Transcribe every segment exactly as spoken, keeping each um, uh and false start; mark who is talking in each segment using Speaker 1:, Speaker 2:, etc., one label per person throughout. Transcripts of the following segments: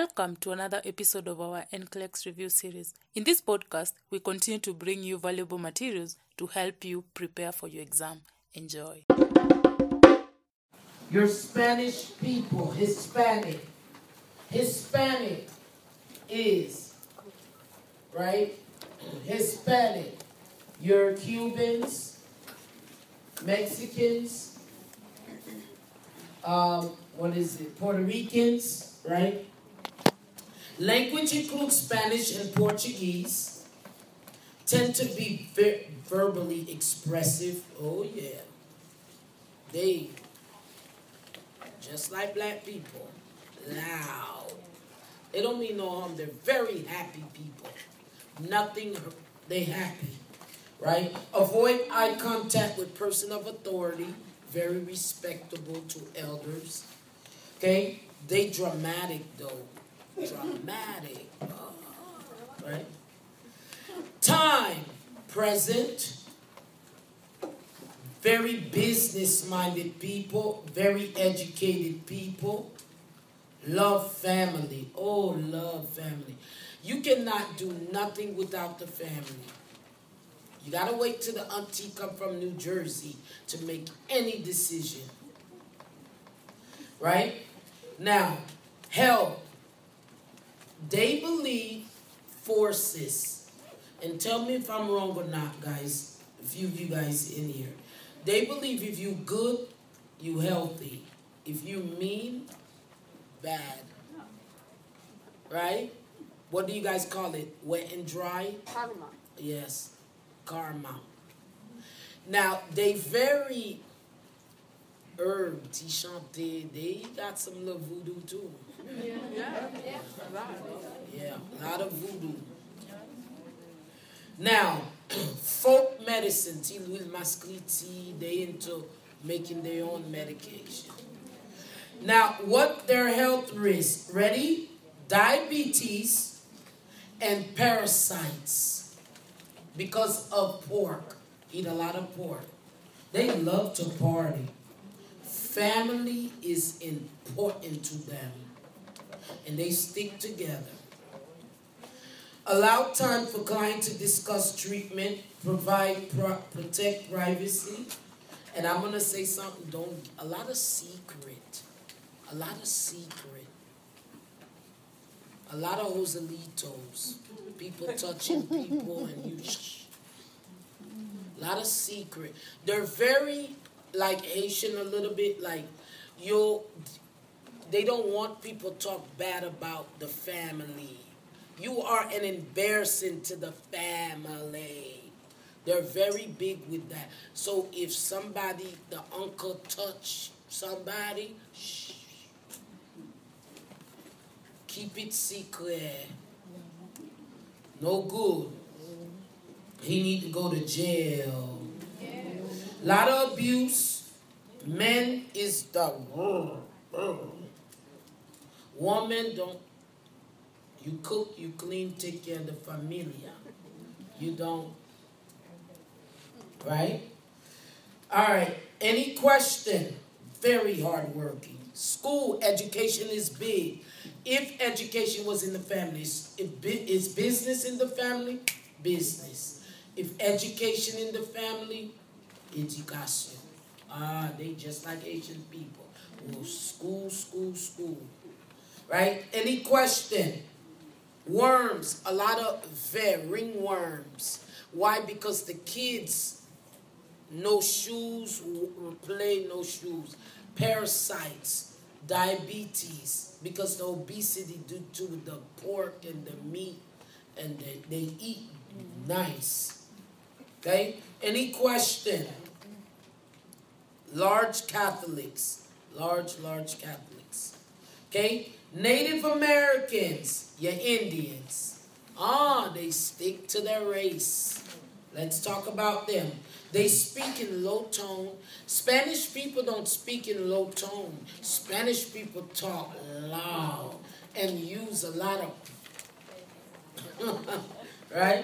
Speaker 1: Welcome to another episode of our N C L E X review series. In this podcast, we continue to bring you valuable materials to help you prepare for your exam. Enjoy.
Speaker 2: Your Spanish people, Hispanic. Hispanic is, right? Hispanic. You're Cubans, Mexicans, um, what is it? Puerto Ricans, right? Language includes Spanish and Portuguese. Tend to be ver verbally expressive. Oh yeah. They, just like black people, loud. They don't mean no harm. They're very happy people. Nothing, they happy, right? Avoid eye contact with person of authority. Very respectable to elders. Okay? They dramatic though. Dramatic. Oh, right? Time, present. Very business-minded people. Very educated people. Love family. Oh, love family. You cannot do nothing without the family. You gotta wait till the auntie come from New Jersey to make any decision. Right? Now, health. They believe forces. And tell me if I'm wrong or not, guys. A few of you guys in here. They believe if you good, you healthy. If you mean, bad. Right? What do you guys call it? Wet and dry?
Speaker 3: Karma.
Speaker 2: Yes. Karma. Now, they very herb, T-Chanté, they got some little voodoo too.
Speaker 3: Yeah. Yeah. Yeah.
Speaker 2: Yeah, a lot of voodoo. Now, folk medicine, Louis Mascritti, they into making their own medication. Now, what their health risks? Ready? Diabetes and parasites because of pork. Eat a lot of pork. They love to party. Family is important to them. And they stick together. Allow time for client to discuss treatment. Provide, pro protect privacy. And I'm going to say something. Don't, a lot of secret. A lot of secret. A lot of Joselitos. People touching people and you shh. A lot of secret. They're very like Haitian a little bit. Like you, they don't want people to talk bad about the family. You are an embarrassing to the family. They're very big with that. So if somebody, the uncle touch somebody, shh. Keep it secret. No good. He need to go to jail. A lot of abuse. Men is the woman don't. You cook, you clean, take care of the familia. You don't. Right? All right. Any question? Very hardworking. School education is big. If education was in the families, if is business in the family, business. If education in the family, education. Ah, they just like Asian people. Oh, school, school, school. Right? Any question? Worms, a lot of ringworms. Why? Because the kids, no shoes, play no shoes. Parasites, diabetes, because the obesity due to the pork and the meat, and they, they eat nice. Okay? Any question? Large Catholics. Large, large Catholics. Okay? Native Americans, your Indians. Ah, they stick to their race. Let's talk about them. They speak in low tone. Spanish people don't speak in low tone. Spanish people talk loud and use a lot of, right?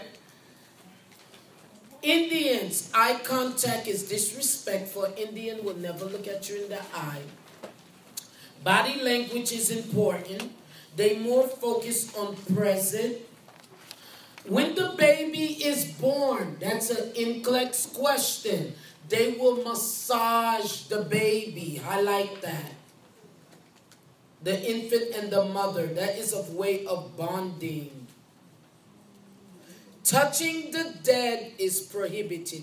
Speaker 2: Indians, eye contact is disrespectful. Indian will never look at you in the eye. Body language is important. They more focus on present. When the baby is born, that's an N C L E X question. They will massage the baby. I like that. The infant and the mother. That is a way of bonding. Touching the dead is prohibited.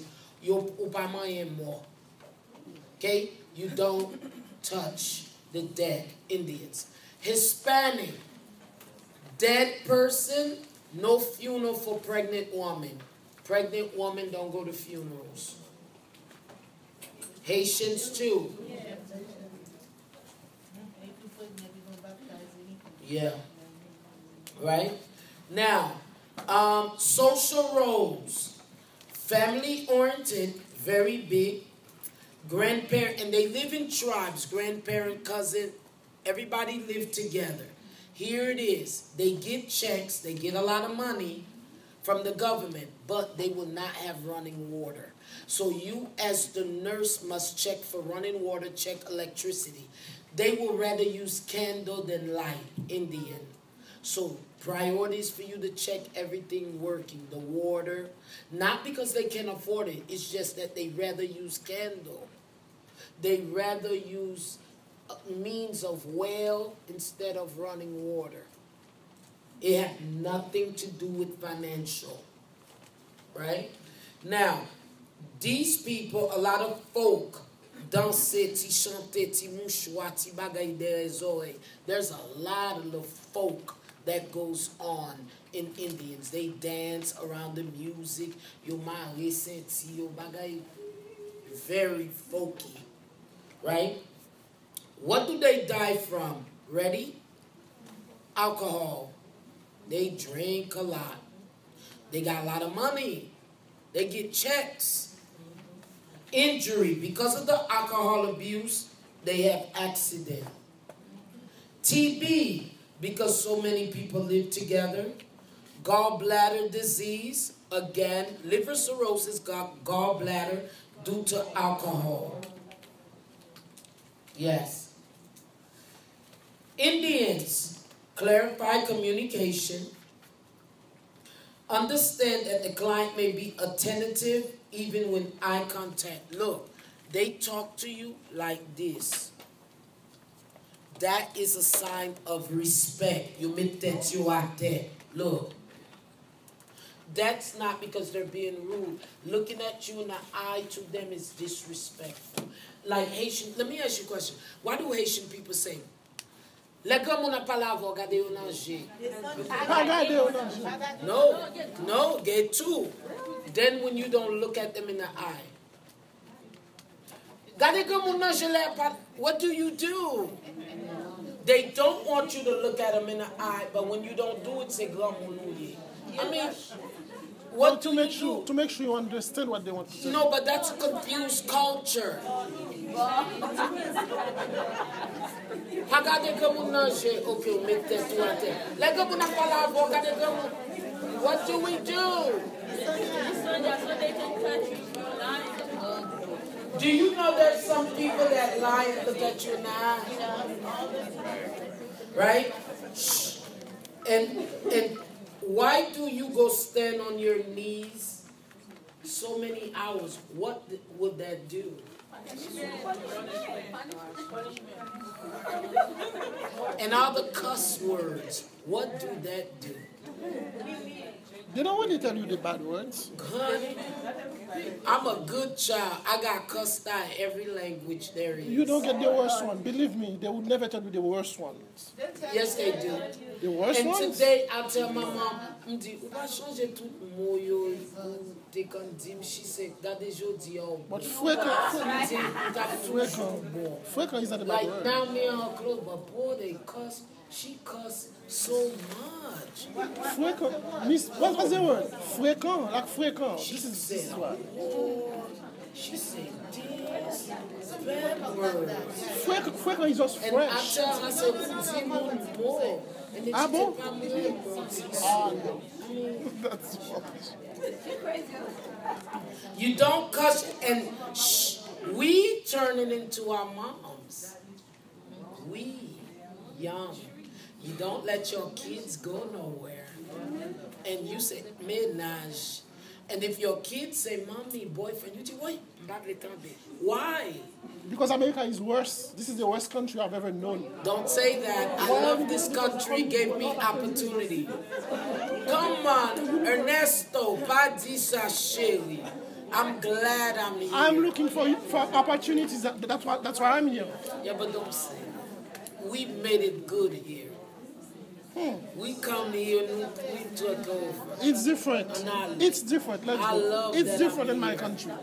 Speaker 2: Okay? You don't touch the dead. Indians. Hispanic. Dead person, no funeral for pregnant woman. Pregnant woman don't go to funerals. Haitians too. Yeah. Right? Now, um, social roles. Family oriented, very big. Grandparent, and they live in tribes. Grandparent, cousin, everybody live together. Here it is. They get checks. They get a lot of money from the government, but they will not have running water. So you as the nurse must check for running water, check electricity. They will rather use candle than light, Indian. So priorities for you to check everything working, the water. Not because they can afford it. It's just that they rather use candle. They rather use means of well instead of running water. It had nothing to do with financial. Right? Now, these people, a lot of folk, danser, ti chanter, ti mouchoir, ti bagay de. There's a lot of little folk that goes on in Indians. They dance around the music. Yo mari senti, yo bagay. Very folky. Right? What do they die from? Ready? Alcohol. They drink a lot. They got a lot of money. They get checks. Injury. Because of the alcohol abuse, they have accident. T B. Because so many people live together. Gallbladder disease. Again, liver cirrhosis, got gallbladder due to alcohol. Yes. Indians, clarify communication. Understand that the client may be attentive even when eye contact. Look, they talk to you like this. That is a sign of respect. You meet that you are there. Look. That's not because they're being rude. Looking at you in the eye to them is disrespectful. Like Haitian, let me ask you a question. Why do Haitian people say, "Le gars mon a pas la voix, gade yo nanje"? No, no, get two. Then when you don't look at them in the eye. Gade gars mon nanje le pa. What do you do? They don't want you to look at them in the eye, but when you don't do it, say grand mon nouye. I mean, what
Speaker 3: to make sure do? to make sure you understand what they want to say.
Speaker 2: No, but that's a confused culture. What do we do? Do you know there's some people that lie and look at you in the eye? Right? And and why do you go stand on your knees so many hours? What would that do? And all the cuss words, what do that do?
Speaker 3: They don't want to tell you the bad words.
Speaker 2: Honey, I'm a good child. I got cussed out every language there is.
Speaker 3: You don't get the worst one. Believe me, they would never tell you the worst ones.
Speaker 2: Yes, they do.
Speaker 3: The worst
Speaker 2: and
Speaker 3: ones?
Speaker 2: And today, I tell my mom, she said,
Speaker 3: but Fueka is not a bad
Speaker 2: like,
Speaker 3: word.
Speaker 2: Now me and her close, but boy, they cuss. She cuss so much.
Speaker 3: Fueka, Miss, what was the word? Fueka, like Fueka.
Speaker 2: She
Speaker 3: this is
Speaker 2: said,
Speaker 3: this is what.
Speaker 2: Oh, she said, this bad word.
Speaker 3: Fueka, Fueka is just
Speaker 2: and
Speaker 3: French.
Speaker 2: And I tell her, I said, dis more. And then
Speaker 3: Ah,
Speaker 2: she
Speaker 3: bon?
Speaker 2: said,
Speaker 3: Ah, no. That's
Speaker 2: you don't cuss, and shh, we turn it into our moms. We, young. You don't let your kids go nowhere. And you say, ménage. And if your kids say, mommy, boyfriend, you say, why? Why?
Speaker 3: Because America is worse. This is the worst country I've ever known.
Speaker 2: Don't say that. I love this country. Gave me opportunity. Come on, Ernesto, Padisa Shelly. I'm glad I'm here.
Speaker 3: I'm looking for for opportunities. That, that's why that's why I'm here.
Speaker 2: Yeah, but don't say. We made it good here.
Speaker 3: Hmm.
Speaker 2: We come here and we took over.
Speaker 3: It's different.
Speaker 2: Anale.
Speaker 3: It's different. Let's
Speaker 2: I
Speaker 3: go.
Speaker 2: love
Speaker 3: It's
Speaker 2: that
Speaker 3: different
Speaker 2: I'm
Speaker 3: in my
Speaker 2: here.
Speaker 3: country.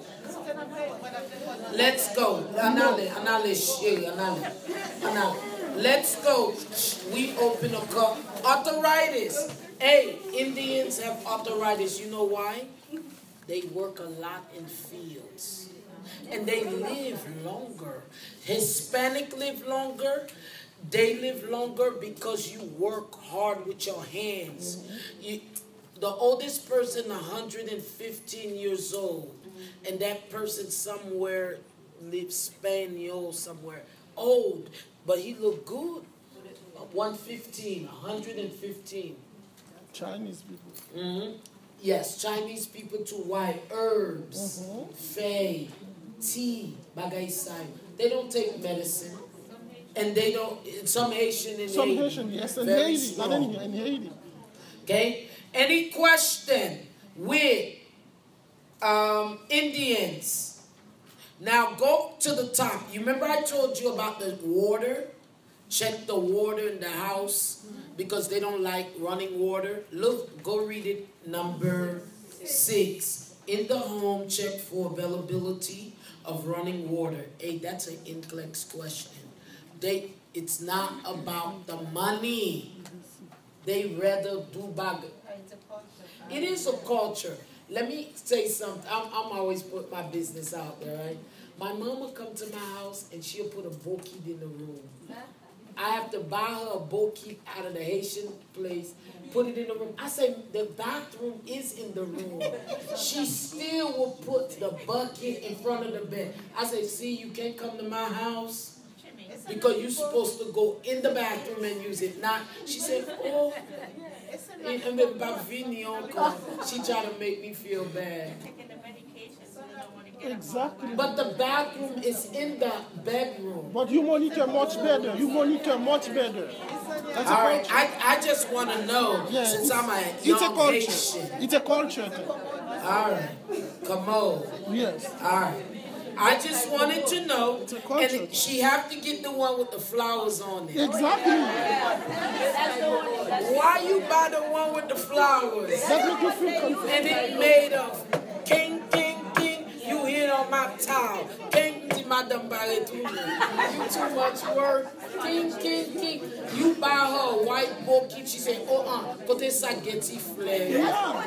Speaker 2: Let's go. Anale, Anale, Shelly, Anale, Anale. Let's go. We open a cup. Arthritis. Hey, Indians have arthritis. You know why? They work a lot in fields. And they live longer. Hispanic live longer. They live longer because you work hard with your hands. You, the oldest person, one hundred fifteen years old. And that person somewhere lives Spaniel somewhere. Old. But he look good. one fifteen, one hundred fifteen.
Speaker 3: Chinese people.
Speaker 2: Mm-hmm. Yes, Chinese people too. Why? Herbs, mm-hmm. Fae, tea, bagay sai. They don't take medicine. And they don't, some Haitian in
Speaker 3: Some
Speaker 2: Haiti.
Speaker 3: Haitian, yes, and
Speaker 2: Very
Speaker 3: Haiti. Not
Speaker 2: strong.
Speaker 3: in, in Haiti.
Speaker 2: Okay? Any question with um, Indians? Now go to the top. You remember I told you about the water? Check the water in the house because they don't like running water. Look, go read it. Number six. In the home, check for availability of running water. Hey, that's an Inclex question. They, it's not about the money. They rather do bag. It is a culture. Let me say something. I'm, I'm always put my business out there, right? My mama come to my house and she'll put a bokeep in the room. I have to buy her a bokeep out of the Haitian place, put it in the room. I say, the bathroom is in the room. She still will put the bucket in front of the bed. I say, see, you can't come to my house because you're supposed to go in the bathroom and use it. Not, she said, oh, and then she tried to make me feel bad.
Speaker 3: Exactly.
Speaker 2: But the bathroom is in the bedroom.
Speaker 3: But you monitor much better. You monitor much better. That's
Speaker 2: All right, I, I just want to know,
Speaker 3: yeah,
Speaker 2: since I'm a
Speaker 3: it's
Speaker 2: young
Speaker 3: a culture.
Speaker 2: Haitian.
Speaker 3: It's a culture.
Speaker 2: All right, come on.
Speaker 3: Yes.
Speaker 2: All right. I just wanted to know,
Speaker 3: It's a culture.
Speaker 2: and she have to get the one with the flowers on it.
Speaker 3: Exactly.
Speaker 2: Why you buy the one with the flowers?
Speaker 3: That make you feel confident.
Speaker 2: And it made of king, king, king. You hit on my towel. King, madam Baretuna. You too much work. King, king, king. You buy her a white bookkeep. She said, oh, uh, put this spaghetti flair.
Speaker 3: Yeah.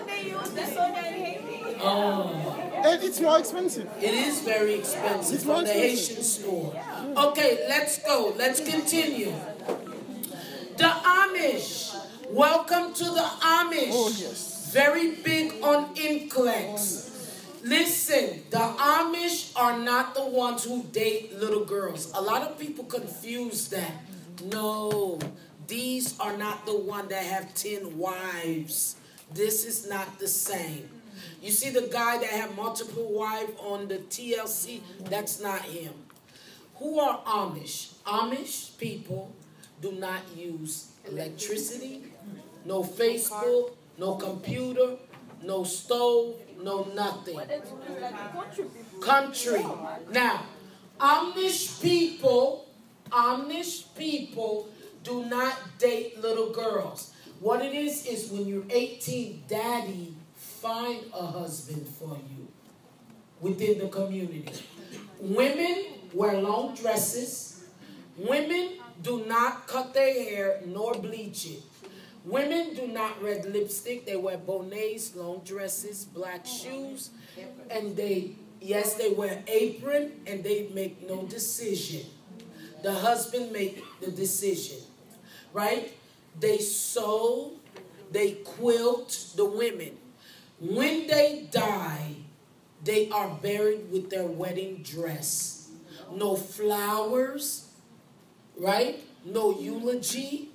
Speaker 2: Oh.
Speaker 3: And it's more expensive.
Speaker 2: It is very expensive
Speaker 3: It's
Speaker 2: from
Speaker 3: more
Speaker 2: the
Speaker 3: expensive.
Speaker 2: Haitian store. Okay, let's go. Let's continue. The Amish. Welcome to the Amish.
Speaker 3: Oh, yes.
Speaker 2: Very big on Inclex. Listen, the Amish are not the ones who date little girls. A lot of people confuse that. No, these are not the ones that have ten wives. This is not the same. You see the guy that have multiple wives on the T L C? That's not him. Who are Amish? Amish people do not use electricity, no Facebook, no computer, no stove, no nothing. Country. Now, Amish people, Amish people do not date little girls. What it is is when you're eighteen, daddy find a husband for you within the community. Women wear long dresses. Women do not cut their hair nor bleach it. Women do not wear lipstick. They wear bonnets, long dresses, black shoes, and they, yes, they wear apron, and they make no decision. The husband make the decision, right? They sew, they quilt the women. When they die, they are buried with their wedding dress. No flowers, right? No eulogy.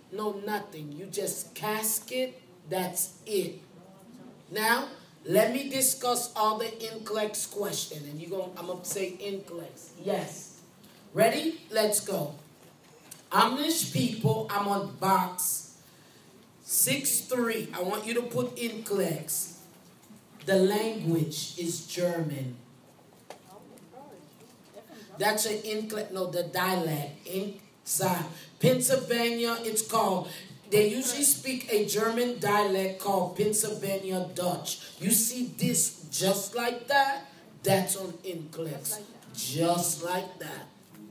Speaker 2: no nothing. You just casket, that's it. Now, let me discuss all the N C L E X question. And you going I'm going to say N C L E X. Yes. Ready? Let's go. Amish people, I'm on box six three. I want you to put N C L E X. The language is German. That's an N C L E X. No, the dialect. Inside. Pennsylvania, it's called, they usually speak a German dialect called Pennsylvania Dutch. You see this just like that? That's on N C L E X. Just like that.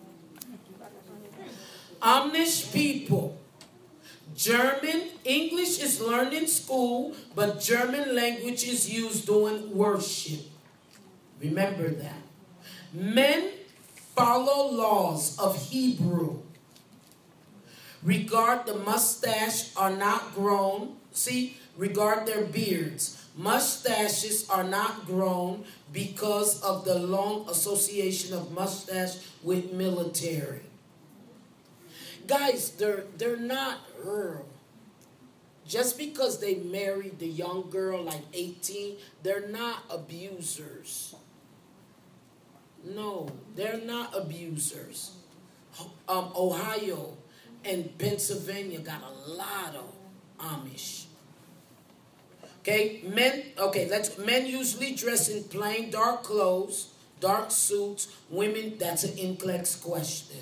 Speaker 2: Amish people. German, English is learned in school, but German language is used during worship. Remember that. Men follow laws of Hebrew. Regard the mustache are not grown. See, regard their beards. Mustaches are not grown because of the long association of mustache with military. Guys, they're they're not Earl. Just because they married the young girl like eighteen, they're not abusers. No, they're not abusers. Um, Ohio and Pennsylvania got a lot of Amish. Okay, men. Okay, let's. Men usually dress in plain dark clothes, dark suits. Women, that's an N C L E X question.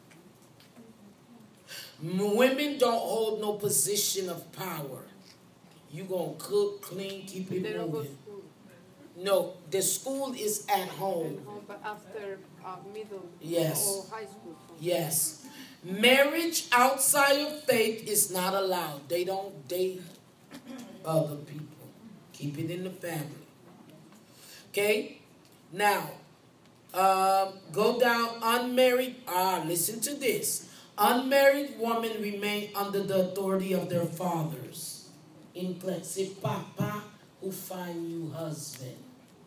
Speaker 2: Women don't hold no position of power. You gonna cook, clean, keep it
Speaker 4: They don't go to
Speaker 2: moving.
Speaker 4: school.
Speaker 2: No, the school is at home.
Speaker 4: At home, but after uh, middle
Speaker 2: Yes.
Speaker 4: or high school.
Speaker 2: Yes. Marriage outside of faith is not allowed. They don't date other people. Keep it in the family. Okay? Now, uh, go down unmarried. Ah, listen to this. Unmarried women remain under the authority of their fathers. In class, c'est papa who find you husband.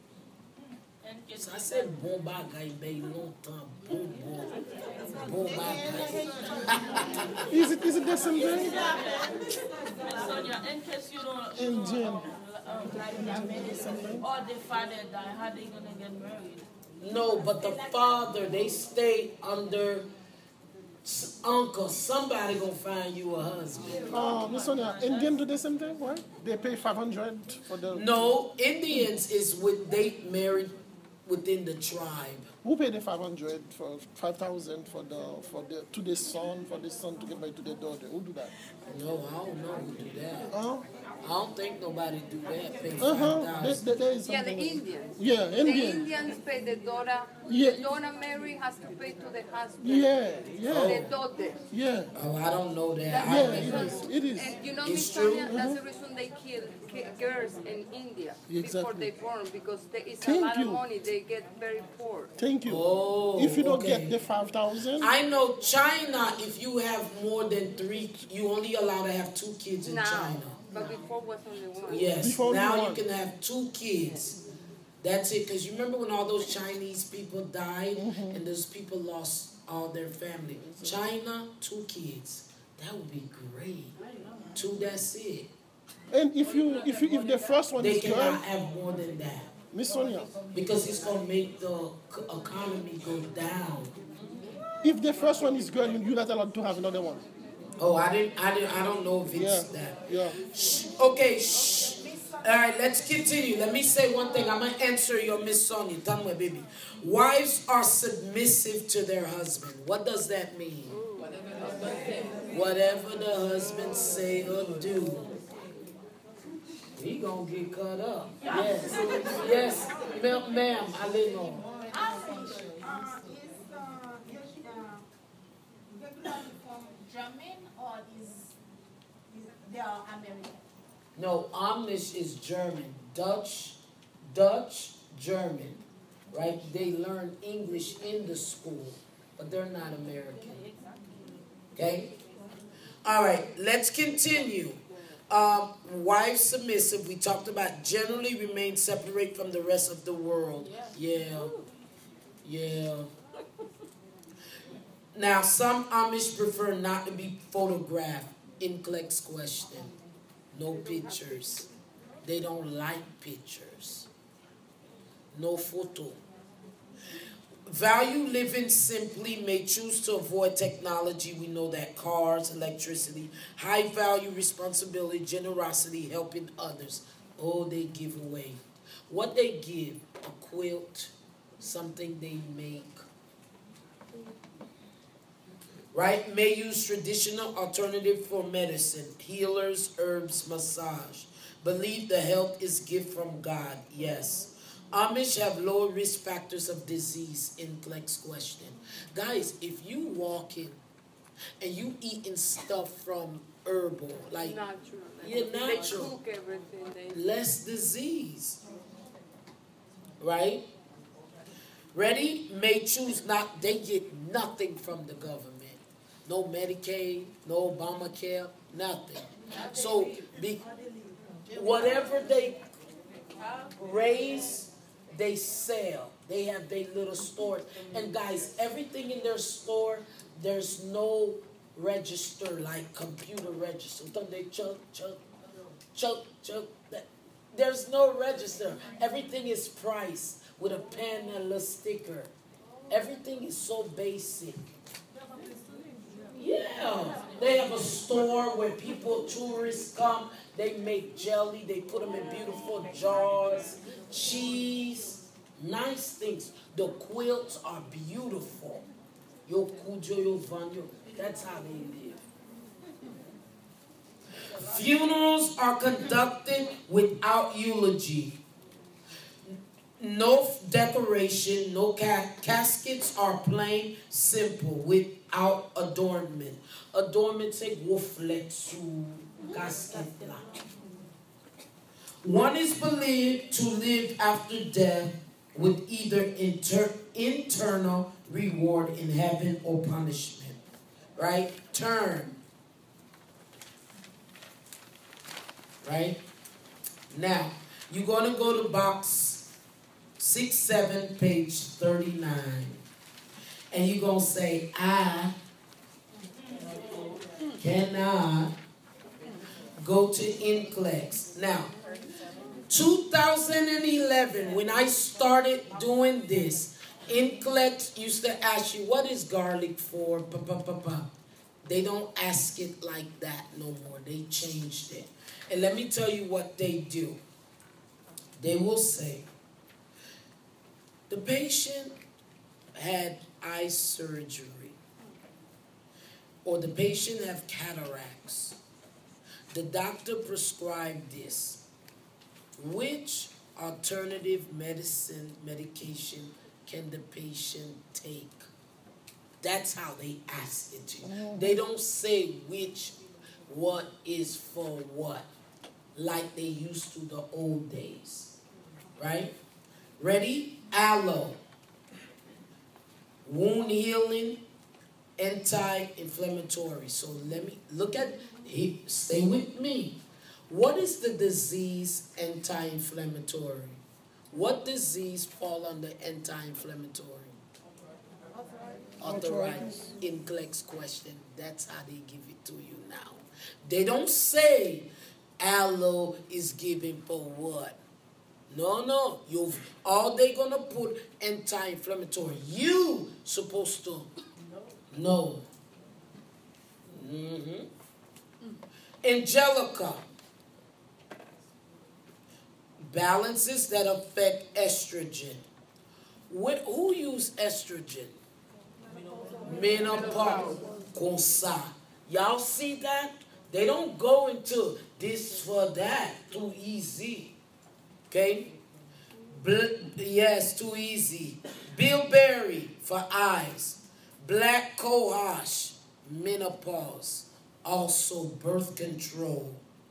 Speaker 2: So I said, bon bagay, bay longtemps, bon, bon, bon bagay.
Speaker 3: Is it, is it the same thing?
Speaker 5: Sonia, in case you don't,
Speaker 3: In
Speaker 5: you
Speaker 3: June.
Speaker 5: know, um, like that many, or the father die, how they gonna get married?
Speaker 2: No, but the father, they stay under s- uncle. Somebody gonna find you a husband.
Speaker 3: Uh, Miss Sonia, Indian do the same thing, right? They pay five hundred for the...
Speaker 2: No, Indians is with they married within the tribe.
Speaker 3: Who pay the five hundred for five thousand for the for the to the son for the son to get married to the daughter? Who do that?
Speaker 2: No, I don't know who do that.
Speaker 3: Uh
Speaker 2: I don't think nobody do that. Pay
Speaker 3: huh.
Speaker 2: five
Speaker 3: There,
Speaker 2: thousand.
Speaker 3: there, there is
Speaker 4: Yeah, the
Speaker 3: something.
Speaker 4: Indians.
Speaker 3: Yeah,
Speaker 4: The
Speaker 3: Indian.
Speaker 4: Indians pay the daughter.
Speaker 3: Yeah.
Speaker 4: The daughter Mary has to pay to the husband.
Speaker 3: Yeah,
Speaker 4: The
Speaker 3: yeah,
Speaker 4: daughter.
Speaker 3: yeah,
Speaker 2: Oh, I don't know that.
Speaker 4: That's
Speaker 2: I
Speaker 3: yeah.
Speaker 4: the
Speaker 2: think
Speaker 3: It
Speaker 4: reason.
Speaker 3: is. It is.
Speaker 4: And you know,
Speaker 2: It's
Speaker 4: Miss
Speaker 2: true.
Speaker 4: Sonia, that's the reason they kill ki- girls in India before
Speaker 3: Exactly.
Speaker 4: they born, because there is a
Speaker 3: Thank
Speaker 4: lot
Speaker 3: you.
Speaker 4: of money. They get very poor.
Speaker 3: Thank you.
Speaker 2: Oh,
Speaker 3: If you don't
Speaker 2: okay.
Speaker 3: get the five thousand,
Speaker 2: I know China, if you have more than three, you only allowed to have two kids in
Speaker 4: Now,
Speaker 2: China.
Speaker 4: but before was only one.
Speaker 2: Yes,
Speaker 3: Before
Speaker 2: now
Speaker 3: you
Speaker 2: you
Speaker 3: want.
Speaker 2: can have two kids. That's it, because you remember when all those Chinese people died and those people lost all their family. China, two kids. That would be great. Two, that's it.
Speaker 3: and if you if you if the first one
Speaker 2: They
Speaker 3: is girl,
Speaker 2: cannot have more than that.
Speaker 3: Miss Sonia,
Speaker 2: Because it's going to make the c- economy go down.
Speaker 3: if the first one is girl, you're not allowed to have another one.
Speaker 2: Oh, I didn't, I didn't, I don't know if
Speaker 3: Yeah,
Speaker 2: it's that.
Speaker 3: yeah.
Speaker 2: Shh. Okay, shh. All right, let's continue. Let me say one thing. I'm going to answer your Miss Sonia. Tell me, baby. Wives are submissive to their husband. What does that mean? Whatever the husband say or do. He gonna get cut up. Yes. Yes, ma'am, ma'am, I didn't know.
Speaker 6: Amish uh, is uh, usually, uh, regularly from German or is, is they are American?
Speaker 2: No, Amish is German. Dutch, Dutch, German. Right? They learn English in the school, but they're not American. Okay? All right, let's continue. Um, wives submissive, we talked about, generally remain separate from the rest of the world. Yeah. Yeah. Now, some Amish prefer not to be photographed. Inclex question. No pictures. They don't like pictures. No photo. Value living simply, may choose to avoid technology. We know that cars, electricity, high value responsibility, generosity, helping others. Oh, they give away. What they give, a quilt, something they make. Right? May use traditional alternative for medicine, healers, herbs, massage. Believe the health is gift from God. Yes. Amish have lower risk factors of disease. Inclex question. Guys, if you walking and you eating stuff from herbal, like
Speaker 4: Natural.
Speaker 2: yeah,
Speaker 4: They
Speaker 2: natural,
Speaker 4: cook everything. They
Speaker 2: less disease. Right? Ready? May choose not, they get nothing from the government. No Medicaid, no Obamacare, nothing. So, be, whatever they raise, they sell. They have their little stores. And guys, everything in their store, there's no register like computer register. Don't they chug, chug, chug, chug? There's no register. Everything is priced with a pen and a sticker. Everything is so basic. Yeah. They have a store where people, tourists come. They make jelly. They put them in beautiful jars. Cheese. Nice things. The quilts are beautiful. Yo kujo, yo vanyo. That's how they live. Funerals are conducted without eulogy. No decoration, no ca- caskets are plain, simple, without adornment. Adornment say wofletsu casket la. One is believed to live after death with either inter- internal reward in heaven or punishment. Right? Turn. Right? Now, you're going to go to box six seven, page thirty-nine. And you're going to say, I cannot go to Inclex. Now, two thousand eleven, when I started doing this, Inclex used to ask you, what is garlic for? Pa, pa, pa, pa. They don't ask it like that no more. They changed it. And let me tell you what they do. They will say, the patient had eye surgery, or the patient have cataracts. The doctor prescribed this. Which alternative medicine, medication can the patient take? That's how they ask it to you. They don't say which, what is for what, like they used to the old days. Right? Ready? Aloe. Wound healing, anti-inflammatory. So let me look at, stay with me. What is the disease anti-inflammatory? What disease fall under anti-inflammatory? Arthritis. Inclex question. That's how they give it to you now. They don't say aloe is given for what. No, no. You've all they gonna put anti-inflammatory. You supposed to know. Mm-hmm. Angelica. Balances that affect estrogen. What, who use estrogen? Menopause. Consa. Y'all see that? They don't go into this for that. Too easy. Okay? Bl- yes, too easy. Bilberry for eyes. Black cohosh, menopause. Also birth control.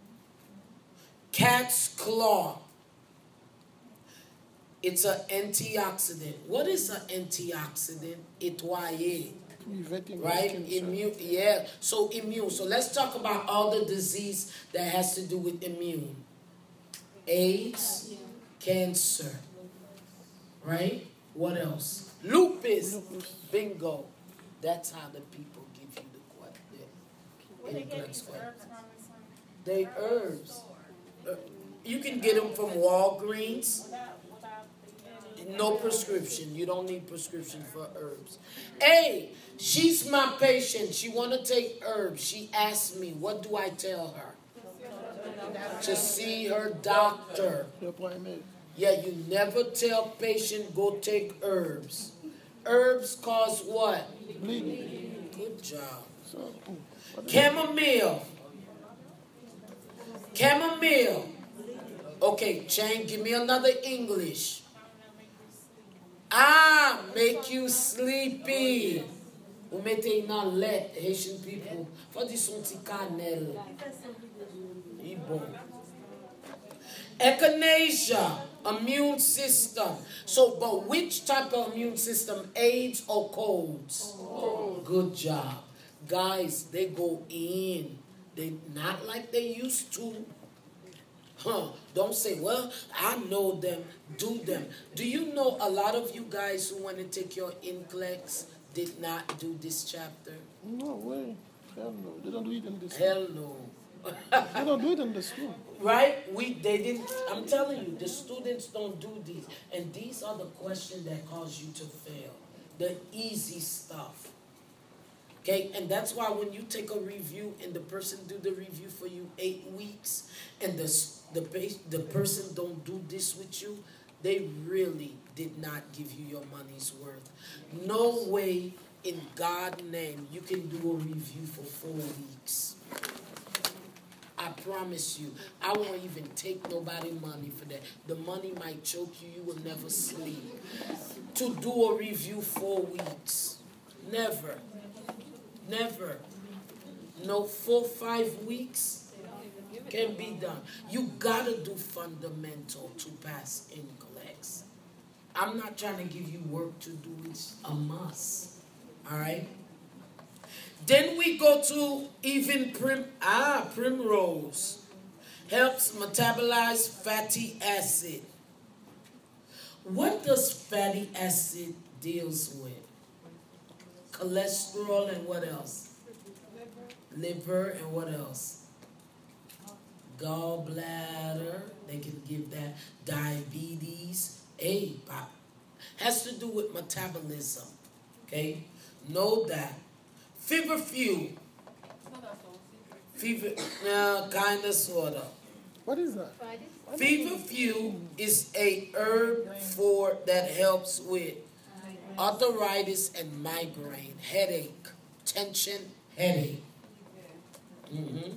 Speaker 2: Cat's claw. It's an antioxidant. What is an antioxidant? Etoyer. Right? Immune. Yeah. So immune. So let's talk about all the disease that has to do with immune. AIDS, cancer. Right? What else? Lupus. Bingo. That's how the people give you the question. Inclex family. They herbs. Uh, You can get them from Walgreens. No prescription. You don't need prescription for herbs. Hey, she's my patient. She want to take herbs. She asked me, what do I tell her? To see her doctor. Yeah, you never tell patient go take herbs. Herbs cause what?
Speaker 3: Bleeding.
Speaker 2: Good job.
Speaker 3: So, oh, what is-
Speaker 2: Chamomile. Chamomile. Okay, Chang, give me another English. Ah, make you sleepy. Ou mettez nan let, Haitian people. Faut di son ti kanel. I bon. Echinacea, immune system. So, but which type of immune system? AIDS or colds? Good job. Guys, they go in. They not like they used to. Huh. Don't say, well, I know them. Do them. Do you know a lot of you guys who want to take your Inclex did not do this chapter?
Speaker 3: No way. Hell no. They don't do it in the school.
Speaker 2: Hell no.
Speaker 3: They don't do it in the school.
Speaker 2: Right? We they didn't. I'm telling you, the students don't do these, and these are the questions that cause you to fail. The easy stuff. Okay, and that's why when you take a review and the person do the review for you eight weeks, and the the the person don't do this with you, they really did not give you your money's worth. No way in God's name you can do a review for four weeks. I promise you, I won't even take nobody money for that. The money might choke you, you will never sleep. To do a review four weeks. Never. Never. No, four, five weeks can be done. You gotta do fundamental to pass Inclex. I'm not trying to give you work to do, it's a must. Alright? Then we go to even prim ah primrose. Helps metabolize fatty acid. What does fatty acid deals with? Cholesterol and what else? Liver and what else? Gallbladder. They can give that. Diabetes. A pop. Has to do with metabolism. Okay? Know that. Feverfew. Fever, no, kind of, sort of.
Speaker 3: What is that?
Speaker 2: Feverfew is a herb for that helps with arthritis and migraine, headache, tension, headache. Mm-hmm.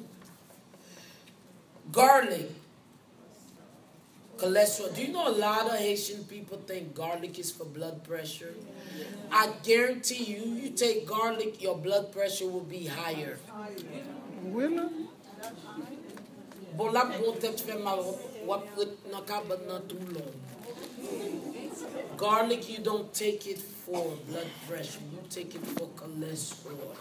Speaker 2: Garlic, cholesterol. Do you know a lot of Haitian people think garlic is for blood pressure? I guarantee you, you take garlic, your blood pressure will be higher.
Speaker 3: Really?
Speaker 2: Bon, la bon tête fait mal, wap nan ka ban nan too long. Garlic, you don't take it for blood pressure, you take it for cholesterol.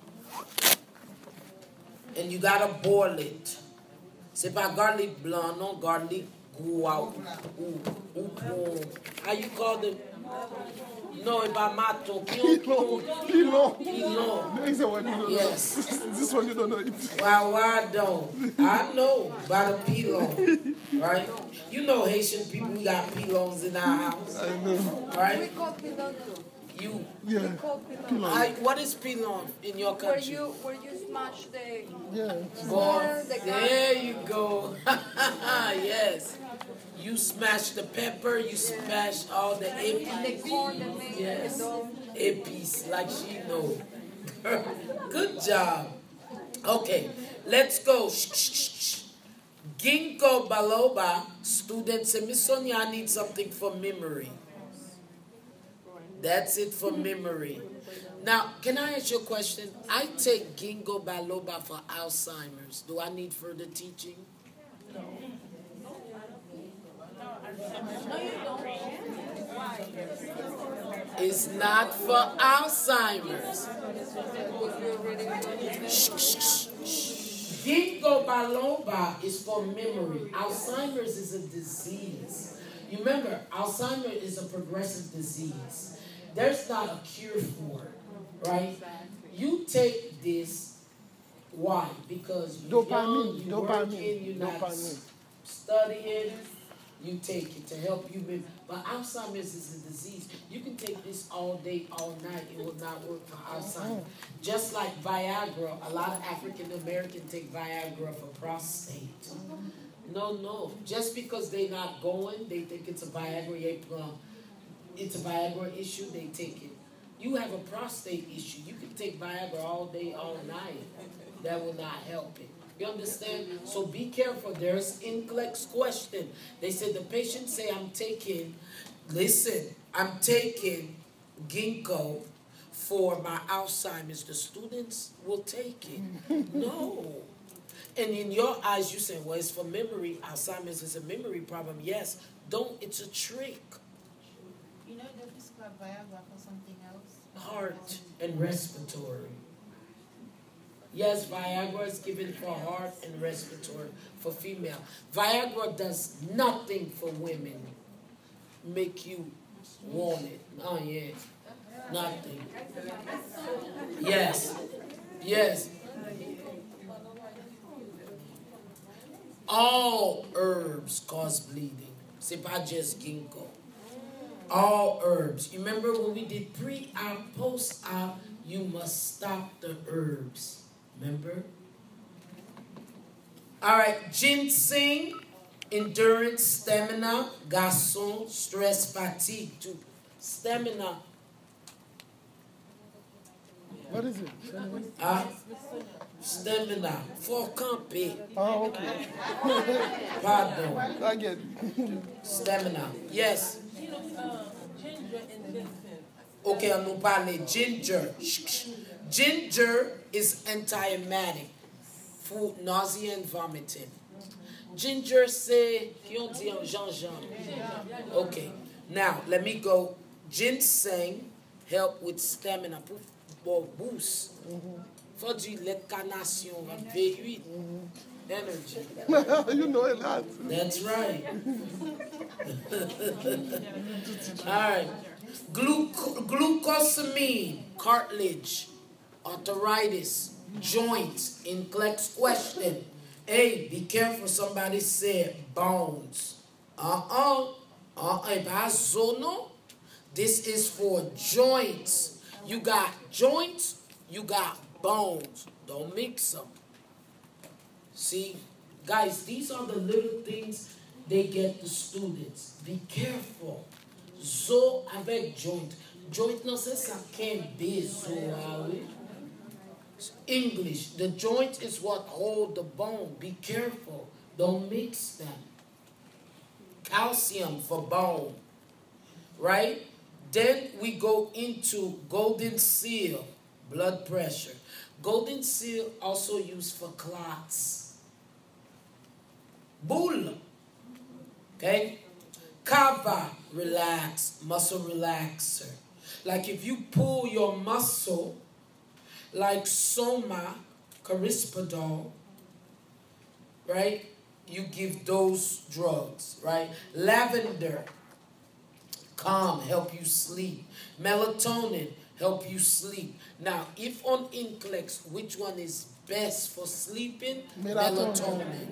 Speaker 2: And you gotta boil it. C'est pas garlic blanc, non, garlic gros ou ou bon. How you call it? No, it's pas mato.
Speaker 3: Pilon. Pilon.
Speaker 2: Pilon.
Speaker 3: There is a one you don't
Speaker 2: Yes.
Speaker 3: know. This one you don't know it.
Speaker 2: Why, why don't? I know by the pilon, right? You know Haitian people, we got pilons in our house,
Speaker 3: I know.
Speaker 4: We
Speaker 2: right?
Speaker 4: call pilon too.
Speaker 2: You,
Speaker 3: Yeah.
Speaker 4: We call pilon.
Speaker 3: Pilon.
Speaker 2: I, what is pilon in your
Speaker 4: Where
Speaker 2: country?
Speaker 4: you where you smash the
Speaker 3: Yeah.
Speaker 2: Boy,
Speaker 4: the
Speaker 2: there you go. Yes. You smash the pepper, you smash all the
Speaker 4: the
Speaker 2: epi,
Speaker 4: corn, the meat,
Speaker 2: yes,
Speaker 4: the dog.
Speaker 2: epis, like she know. Good job. Okay, let's go. Shh, shh, shh, shh. Ginkgo biloba, students say, Miss Sonia, I need something for memory. That's it for memory. Now, can I ask you a question? I take ginkgo biloba for Alzheimer's. Do I need further teaching? It's not for Alzheimer's. Shh, shh, shh, shh. Ginkgo biloba is for memory. Alzheimer's is a disease. You remember, Alzheimer's is a progressive disease. There's not a cure for it, right? You take this Why? Because you're
Speaker 3: Dopamine,
Speaker 2: young, you're
Speaker 3: dopamine,
Speaker 2: working, you're not
Speaker 3: dopamine.
Speaker 2: studying, you take it to help you with. But Alzheimer's is a disease. You can take this all day, all night. It will not work for Alzheimer's. Just like Viagra, a lot of African Americans take Viagra for prostate. No, no. Just because they're not going, they think it's a Viagra, it's a Viagra issue, they take it. You have a prostate issue. You can take Viagra all day, all night. That will not help it. You understand? So be careful. There's Inclex question. They said the patient say, I'm taking, listen, I'm taking ginkgo for my Alzheimer's. The students will take it. No. And in your eyes, you say, well, it's for memory. Alzheimer's is a memory problem. Yes. Don't. It's a trick.
Speaker 6: You know, they prescribe Viagra for something else.
Speaker 2: Heart and respiratory. Yes, Viagra is given for heart and respiratory for female. Viagra does nothing for women. Make you want it. Oh, yeah. Nothing. Yes. Yes. All herbs cause bleeding. C'est pas just ginkgo. All herbs. You remember when we did pre-op, post-op, you must stop the herbs. Remember? All right, ginseng, endurance, stamina, garçon, stress, fatigue, to stamina.
Speaker 3: What is it?
Speaker 2: Ah, stamina, for camper.
Speaker 3: Oh, okay.
Speaker 2: Pardon.
Speaker 3: I get it.
Speaker 2: Stamina, yes.
Speaker 5: You know, uh, ginger and ginseng.
Speaker 2: Okay, on nous parle ginger. Ginger is anti-emetic, food, nausea and vomiting. Ginger, c'est, qui on dit en gingembre? Okay, now let me go. Ginseng help with stamina, pour boost. Faut du lait de carnation, V eight, energy.
Speaker 3: You know a lot.
Speaker 2: That's right. All right. Gluc- glucosamine, cartilage, arthritis, joints, Inclex question. Hey, be careful, somebody said bones. Uh-uh. Uh-uh. Zono. This is for joints. You got joints, you got bones. Don't mix them. See, guys, these are the little things they get the students. Be careful. Zo avec joint. Joint, non, c'est ça qu'un bezo. English. The joint is what hold the bone. Be careful. Don't mix them. Calcium for bone. Right? Then we go into golden seal, blood pressure. Golden seal also used for clots. Bull. Okay? Kava, relax, muscle relaxer. Like if you pull your muscle, like Soma, Carispidol, right? You give those drugs, right? Lavender, calm, help you sleep. Melatonin, help you sleep. Now, if on Inclex, which one is best for sleeping? Melatonin. Melatonin.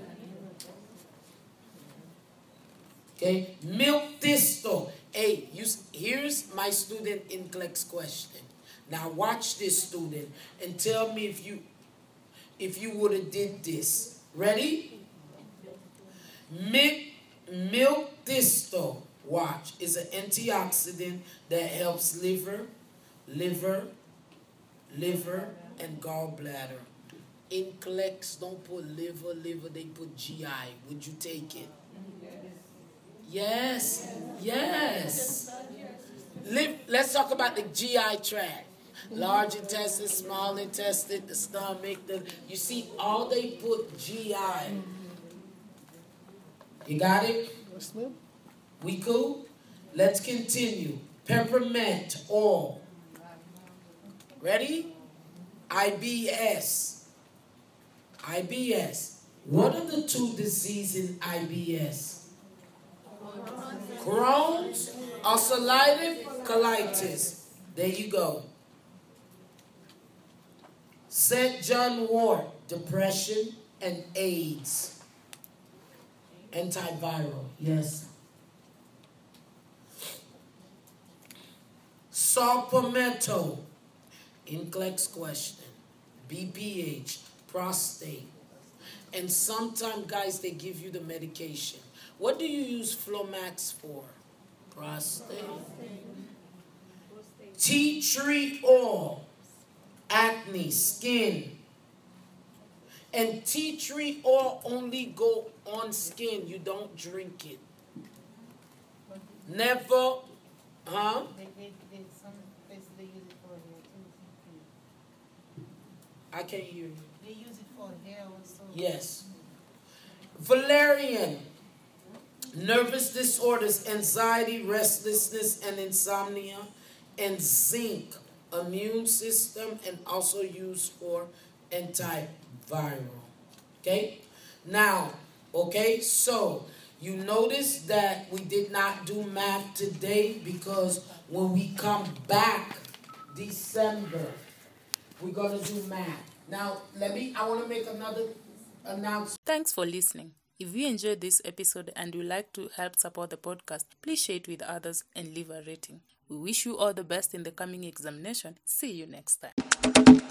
Speaker 2: Okay, milk thistle. Hey, you, here's my student Inclex question. Now watch this, student, and tell me if you if you would have did this. Ready? Milk, milk thistle, watch, is an antioxidant that helps liver, liver, liver, and gallbladder. Inclex don't put liver, liver, they put G I. Would you take it? Yes, yes. Let's talk about the G I tract. Large intestine, small intestine, the stomach. The, you see, all they put G I. You got it?
Speaker 3: Yes, ma'am.
Speaker 2: We cool? Let's continue. Peppermint oil. Ready? I B S. I B S. What are the two diseases in I B S? Crohn's, ulcerative colitis. There you go. Saint John wort. depression, and AIDS. Antiviral, yes. Saw palmetto, N C L E X question, B P H, prostate. And sometimes, guys, they give you the medication. What do you use Flomax for? Prostate. Tea tree oil, acne, skin. And tea tree oil only go on skin. You don't drink it. Never, huh?
Speaker 6: They, they, they, some places they use it for hair too.
Speaker 2: I can't hear you.
Speaker 6: They use it for hair also.
Speaker 2: Yes. Valerian, nervous disorders, anxiety, restlessness, and insomnia. And zinc, immune system, and also used for antiviral. Okay? Now, okay, so you notice that we did not do math today because when we come back December, we're going to do math. Now, let me, I want to make another announcement.
Speaker 1: Thanks for listening. If you enjoyed this episode and would like to help support the podcast, please share it with others and leave a rating. We wish you all the best in the coming examination. See you next time.